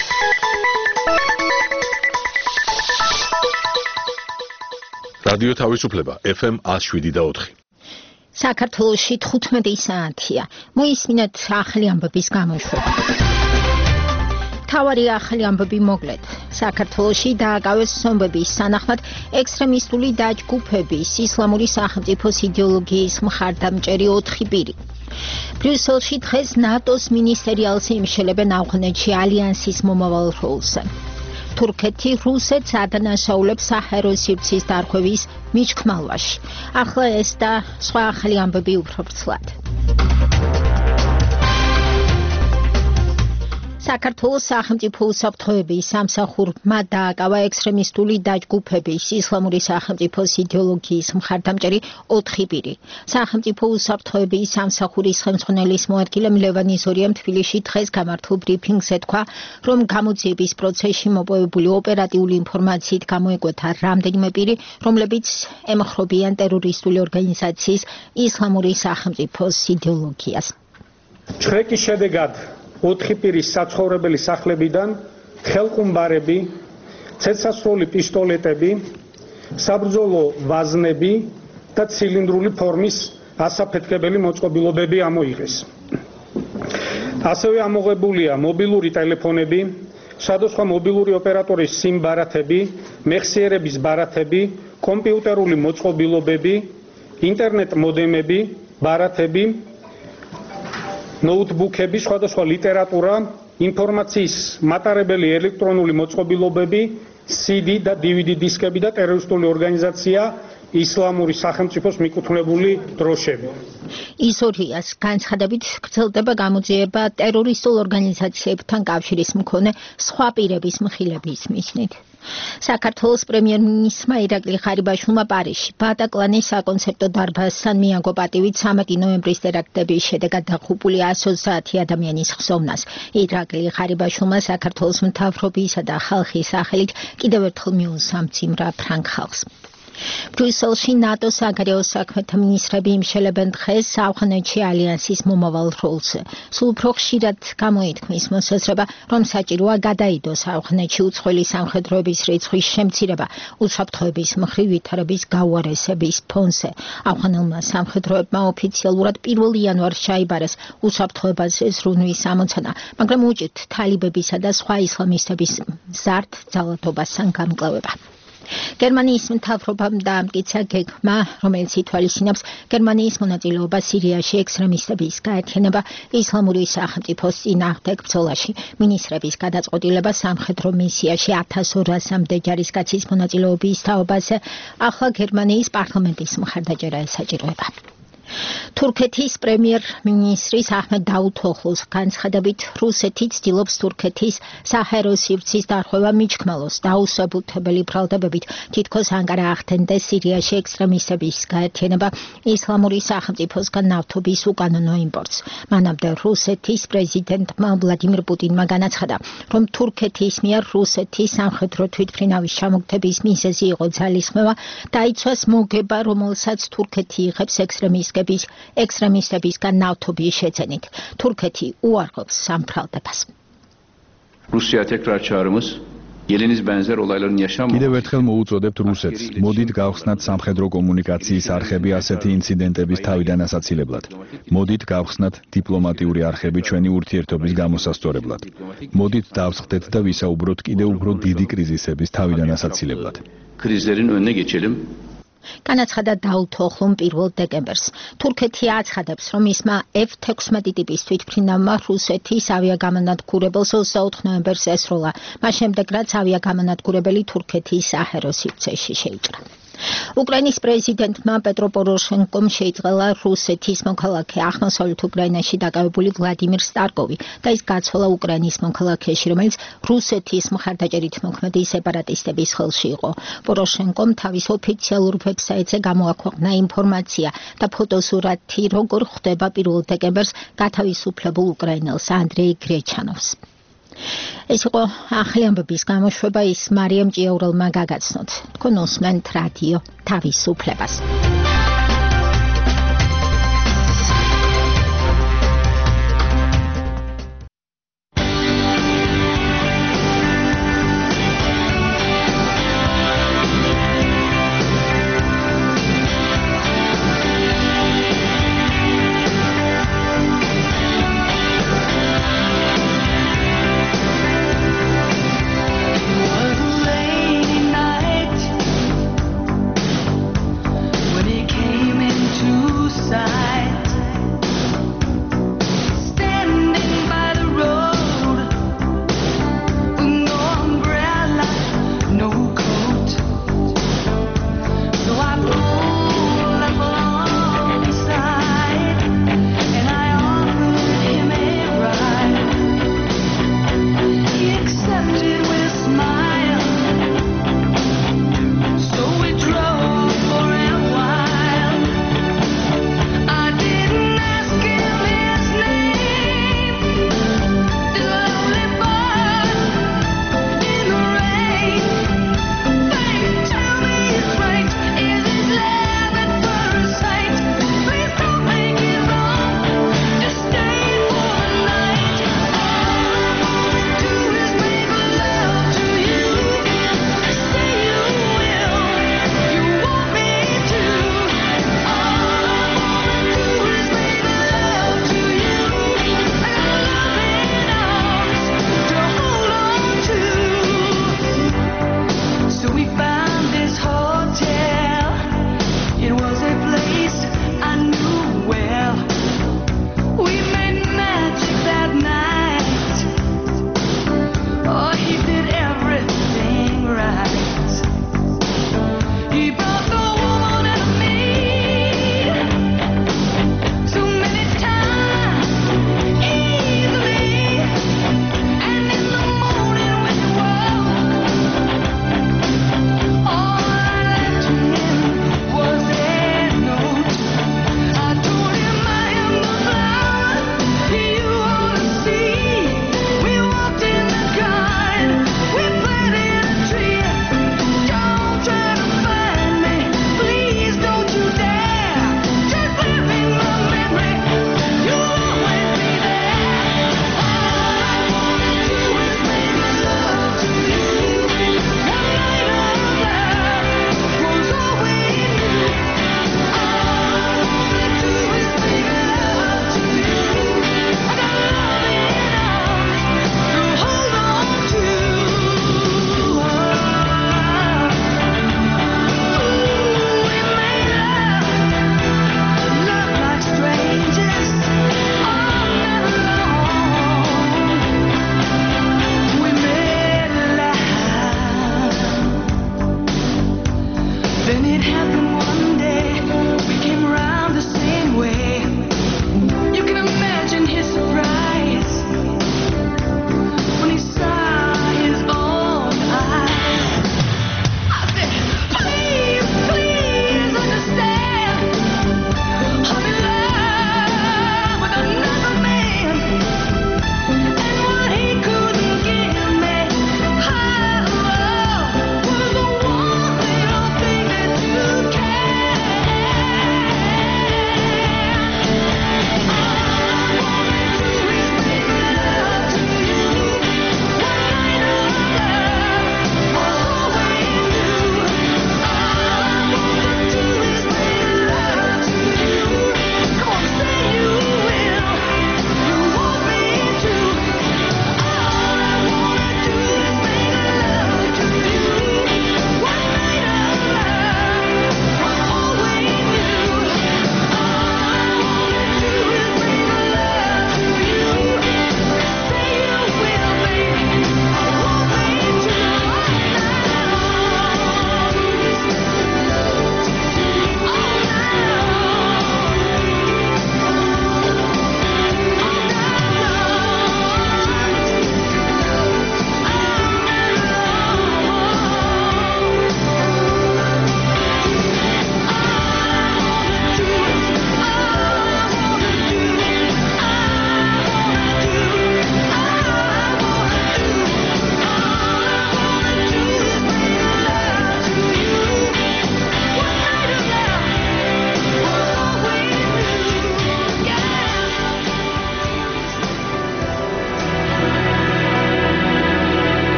რადიო თავისუფლება FM 107.4. საქართველოში 15 საათია. მოისმინეთ ახალი ამბების გამოშვება. თავარი ახალი ამბები მოკლედ. საქართველოში დააკავეს ზომბების სანახმად ექსტრემისტული დაჯგუფების ისლამური სახელმწიფოს იდეოლოგიის მხარდამჭერი 4 პირი. ბრიუსელში დღეს ნატოს მინისტერიალს იმშელებენ ავღანეთში ალიანსის მომავალ როლზე. თურქეთი რუსეთს ადანაშაულებს საჰაერო სივრცის დარღვევის მიჩქმალვაში. ახლა ეს და სხვა ახალი ამბები უფრო ვრცლად. საქართველოს სახელმწიფო უსაფრთხოების სამსახურმა დააკავა ექსტრემისტული დაჯგუფების ისლამური სახელმწიფოს იდეოლოგიის მხარდამჭერი 4 პირი. სახელმწიფო უსაფრთხოების სამსახურის ხელმძღვანელის მოადგილემ ლევანი ზორიამ თბილისში დღეს გამართულ ბრიფინგზე თქვა, რომ გამოძიების პროცესში მოპოვებული ოპერატიული ინფორმაციით გამოეკვეთა რამდენიმე პირი, რომლებიც ემხრობიან ტერორისტული ორგანიზაციის ისლამური სახელმწიფოს იდეოლოგიას. ჩხრეკის შედეგად 4 პირის საცხოვრებელი სახლებიდან ხელყუმბარები, ცეცხლსასროლი პისტოლეტები, საბრძოლო ვაზნები და ცილინდრული ფორმის ასაფეთქებელი მოწყობილობები ამოიღეს. ასევე ამოღებულია მობილური ტელეფონები, სხვადასხვა მობილური ოპერატორის SIM ბარათები, მეხსიერების ბარათები, კომპიუტერული მოწყობილობები, ინტერნეტ მოდემები, ბარათები, ნოუთბუქები, სხვადასხვა ლიტერატურა, ინფორმაციის მატარებელი ელექტრონული მოწყობილობები, CD და DVD დისკები და ტერორისტული ორგანიზაცია ისლამური სახელმწიფოს მიკუთვნებული დროშები. ისორიას განცხადებით გრძელდება გამოძიება ტერორისტულ ორგანიზაციებთან კავშირის მქონე სხვა პირების მხილების მიზნით. საქართველოს პრემიერ-მინისტრმა ირაკლი ღარიბაშვილმა პარიზში ბატაკლანის საკონცერტო დარბაზთან მიაგო პატივით 13 ნოემბრის ტერაქტების შედეგად დაღუპული 130 ადამიანის ხსოვნას. ირაკლი ღარიბაშვილმა საქართველოს მთავრობისა და ხალხის სახელით კიდევ ერთხელ მიუსამძიმრა ფრანგ ხალხს. ბრიუსელში ნატოს საგარეო საქმეთა მინისტრები იმშელებენ დღეს ავღანეთში ალიანსის მომავალ როლზე. სულ უფრო ხშირად გამოითქმის მოსაზრება, რომ საჭიროა გადაიდოს ავღანეთში უცხოელი სამხედროების რიცხვის შემცირება უსაფრთხოების მხრივ ვითარების გაუარესების ფონზე. ავღანელმა სამხედროებმა ოფიციალურად 1 იანვარს ჩაიბარეს უსაფრთხოებაზე ზრუნვის ამოცანა, მაგრამ უჭირთ თალიბებისა და სხვა ისლამისტების მზარდ ძალადობასთან გამკლევება. გერმანიის მთავრობამ დაამტკიცა გეგმა, რომელიც ითვალისწინებს გერმანიის მონაწილეობა სირიაში ექსტრემისტების გაერთიანება ისლამური სახელმწიფოს წინააღმდეგ ბრძოლაში. მინისტრების გადაწყვეტილება სამხედრო მისიაში 1200-მდე ჯარისკაცის მონაწილეობის თაობაზე ახლა გერმანიის პარლამენტის მხარდაჭერა ესაჭიროება. თურქეთის პრემიერ-მინისტრის აჰმედ დაუთოღლუს განცხადებით, რუსეთი ცდილობს თურქეთის საჰაერო სივრცის დარღვევა მიჩქმალოს დაუსაბუთებელი ბრალდებებით, თითქოს ანკარა ახდენდეს სირიაში ექსტრემისტების გაერთიანება ისლამური სახელმწიფოსგან ნავთობის უკანონო იმპორტს. მანამდე რუსეთის პრეზიდენტმა ვლადიმირ პუტინმა განაცხადა, რომ თურქეთის მიერ რუსეთის სამხედრო თვითმფრინავის ჩამოგდების მიზეზი იყო ძალისხმევა, დაიცვას მოგება, რომელსაც თურქეთი იღებს ექსტრემისტებისგან ნავთობის შეძენით. თურქეთი უარყოფს სამფრალდებას. Rusiya tekrar çağrımız Yeleniz benzer olayların yaşanmaması. კიდევ ერთხელ მოუწოდებთ რუსეთს, მოდით გავხსნათ სამხედრო კომუნიკაციის არხები ასეთი ინციდენტების თავიდან ასაცილებლად. მოდით გავხსნათ დიპლომატიური არხები ჩვენი ურთიერთობის გამოსასწორებლად. მოდით დავსხდეთ და ვისაუბროთ კიდევ უფრო დიდი კრიზისების თავიდან ასაცილებლად. Krizlerin önüne geçelim. განაცხადა დაუთოღლუმ 1 დეკემბერს. თურქეთი აცხადებს, რომ ისმა F-16 ტიპის თვითმფრინავმა რუსეთის ავიაგამანადგურებელს 24 ნოემბერს ესროლა, მას შემდეგ რაც ავიაგამანადგურებელი თურქეთის საჰაერო სივრცეში შეიჭრა. უკრაინის პრეზიდენტმა პეტრო პოროშენკომ შეიწყალა რუსეთის მოქალაქე აღმოსავლეთ უკრაინაში დაკავებული ვლადიმირ სტარკოვი და ის გაცვალა უკრაინის მოქალაქეში, რომელიც რუსეთის მხარდაჭერით მოქმედი სეპარატისტების ხელში იყო. პოროშენკომ თავის ოფიციალურ ვებსაიტზე გამოაქვეყნა ინფორმაცია და ფოტოსურათი, როგორ ხვდება 1 დეკემბერს გათავისუფლებულ უკრაინელს ანდრეი გრეჩანოვს. ეს იყო ახალი ამბების გამოშვება, ის მარიამ ჭიაურელმა გაგაცნოთ. თქვენ უსმენთ რადიო თავისუფლებას.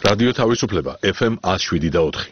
რადიო თავისუფლება FM 107.4.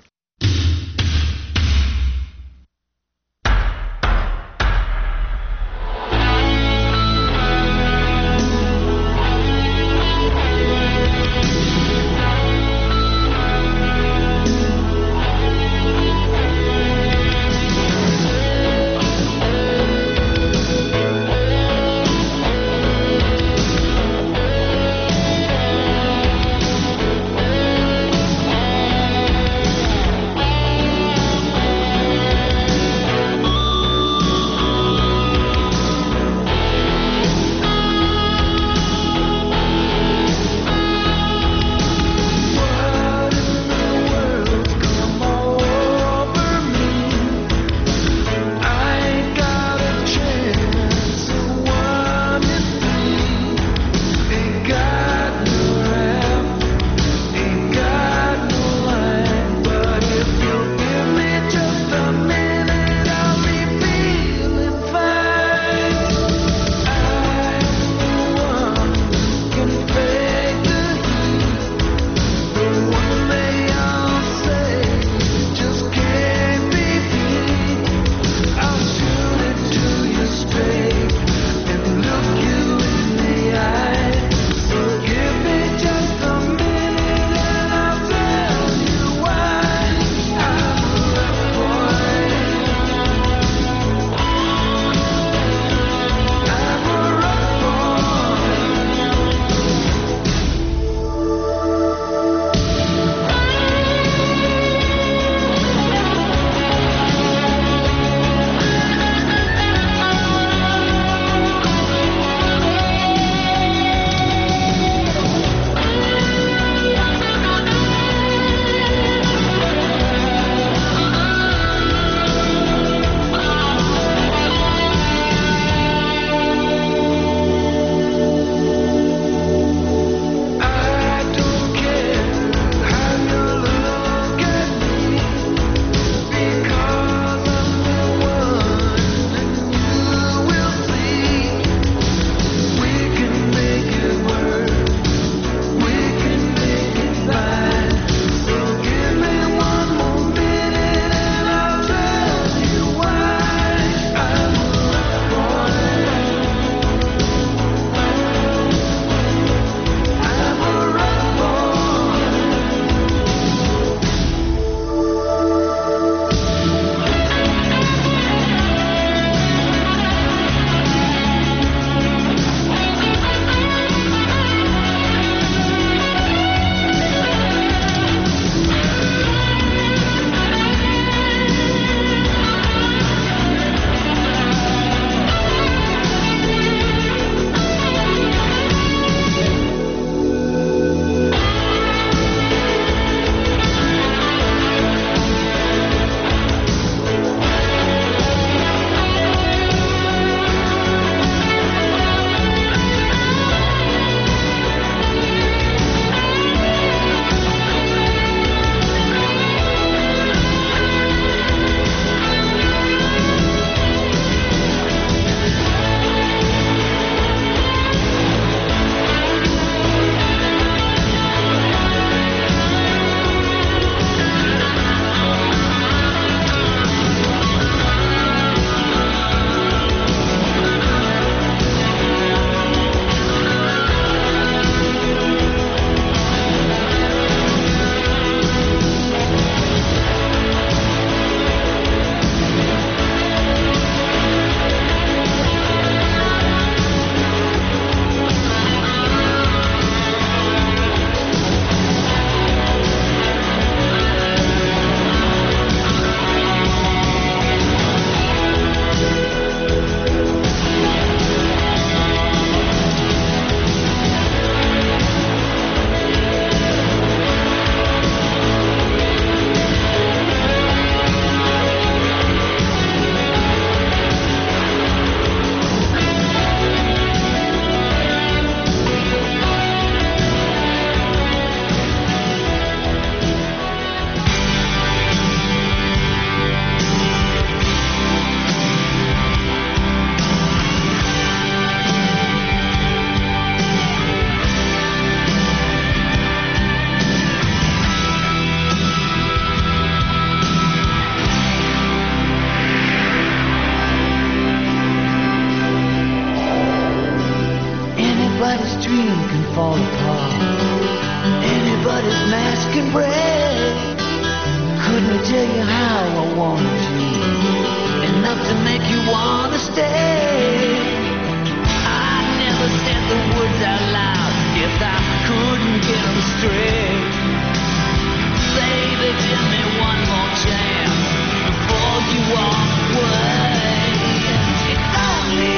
tell you how I wanted you, enough to make you wanna stay. I never said the words out loud, guess I couldn't get them straight. Baby, give me one more chance before you walk away. It's only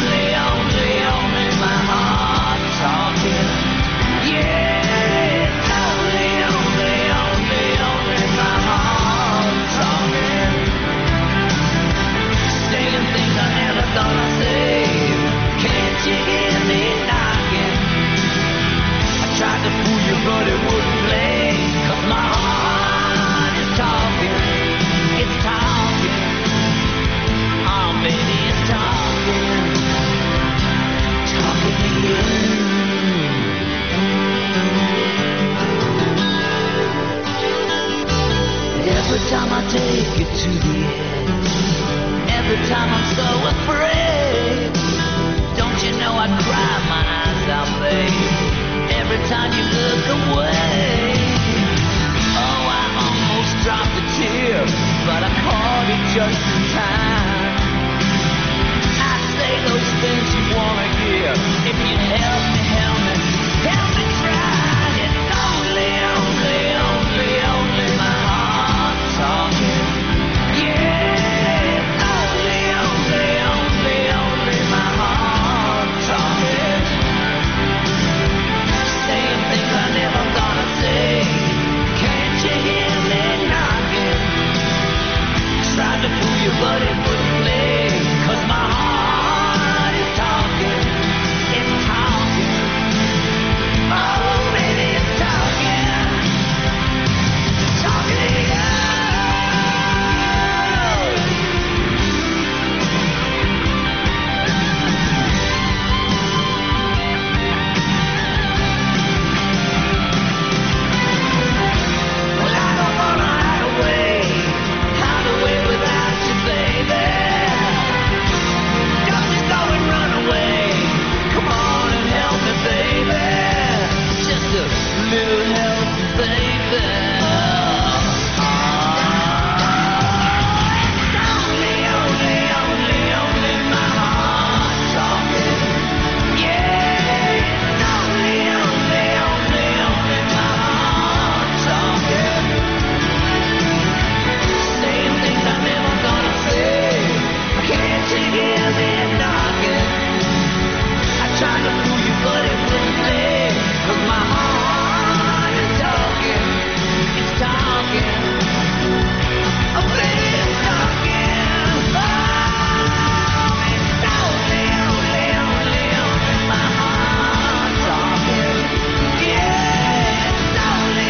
my heart talking. Yeah, it's only my heart talking. Saying things I never thought I'd say. Can't you hear me knocking? I tried to fool you, but it wouldn't play. 'Cause my heart is talking. It's talking. Oh, baby, it's talking. Talking to you. Every time I take you to the edge, every time I'm so afraid, don't you know I cry my eyes out, babe, every time you look away. Oh, I almost dropped a tear, but I caught it just in time. I say those things you wanna hear. If you help me try. It's only my heart talking. Yeah, it's only my heart talking. Saying things I never thought I'd say. Can't you hear me knocking? Tried to fool you, but it wouldn't play. 'Cause my heart is talking. It's talking. Oh, baby, it's talking. Talking to you. Well, I don't wanna hide away without you, baby. Don't just go and run away. Come on and help me, baby. Just a little help, baby. It's only my heart talking. Yeah, it's only my heart talking. Saying things I never thought I'd say. Can't you hear me knocking? I tried to fool you, but it wouldn't play. 'Cause my heart is talking. It's talking. Oh, baby, it's talking. Oh, it's only my heart talking. Yeah, it's only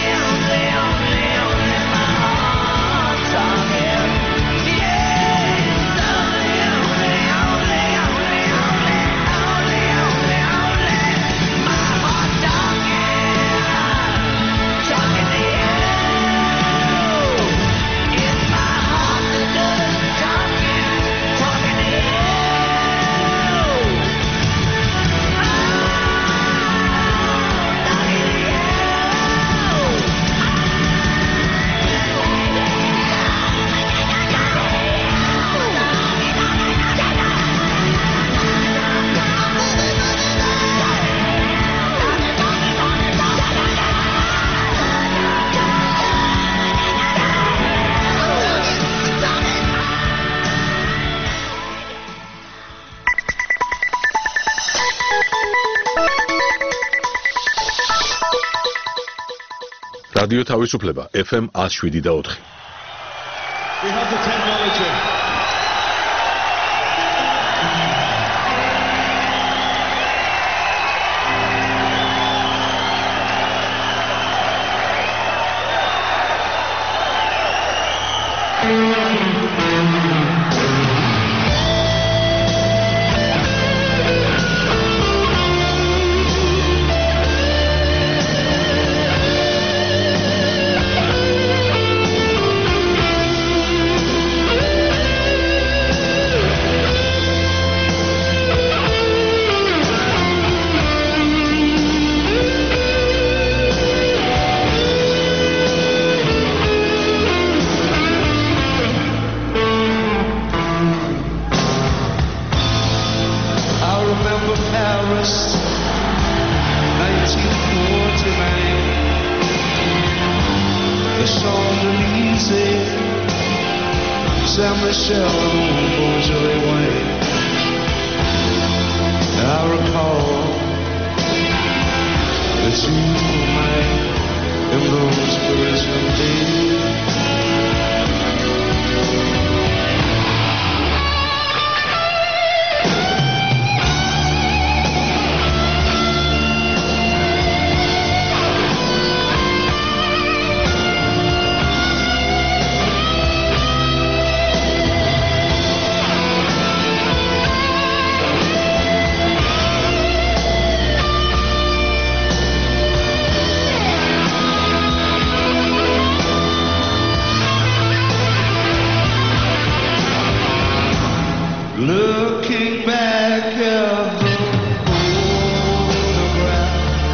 my heart talking. Yeah, it's only my heart talking. Talking to you. It's my heart that does talking. Talking to you. რადიო თავისუფლება FM 107.4. We have the technology. San Michelle, the moon goes away white. I recall that you were mine in those Parisian days. Looking back at the photograph,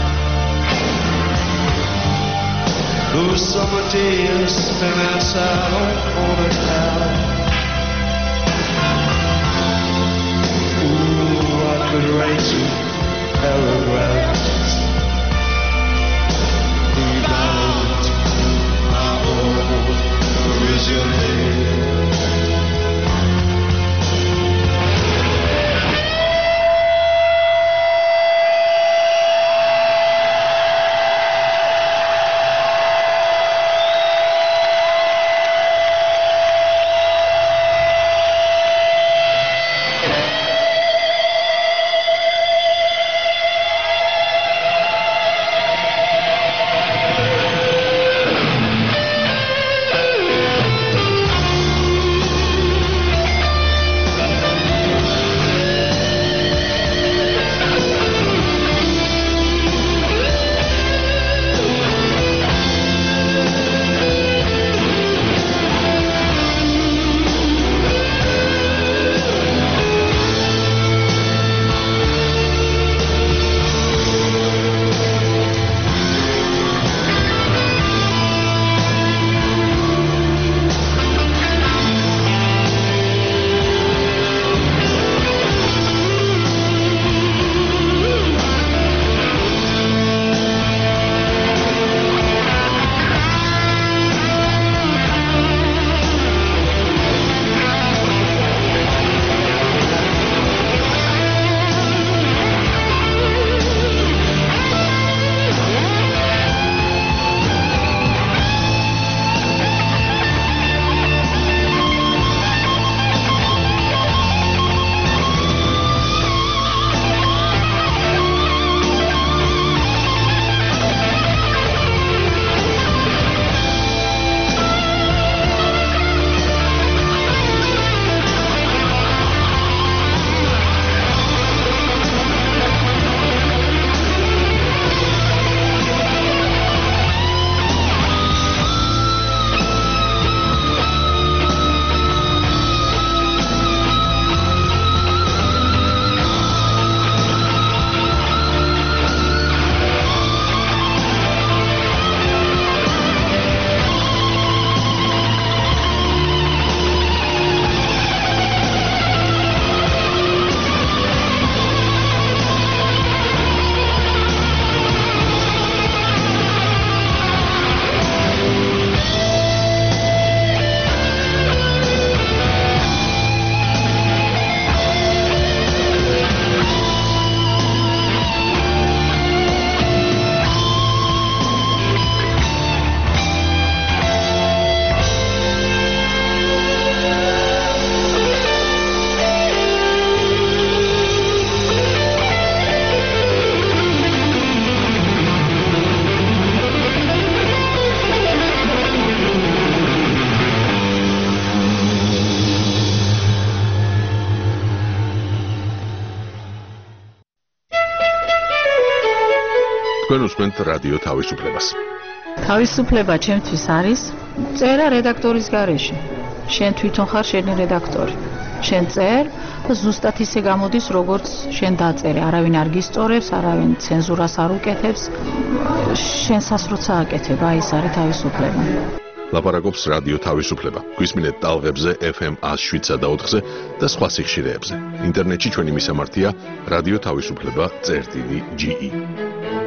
those summer days spent outside on the town. Ooh, I could write you paragraphs about my old Parisian days. თქვენ უსმენთ რადიო თავისუფლებას. თავისუფლება ჩემთვის არის წერა რედაქტორის გარეშე. შენ თვითონ ხარ შენი რედაქტორი. შენ წერ და ზუსტად ისე გამოდის, როგორც შენ დაწერე. არავინ არ გისწორებს, არავინ ცენზურას არ უკეთებს. შენსას როცა აკეთებ, აი ეს არის თავისუფლება. ლაპარაკობს რადიო თავისუფლება. გვისმინეთ ტალღებზე FM 107.4-ზე და სხვა სიხშირეებზე. ინტერნეტში ჩვენი მისამართია რადიო თავისუფლება.ge.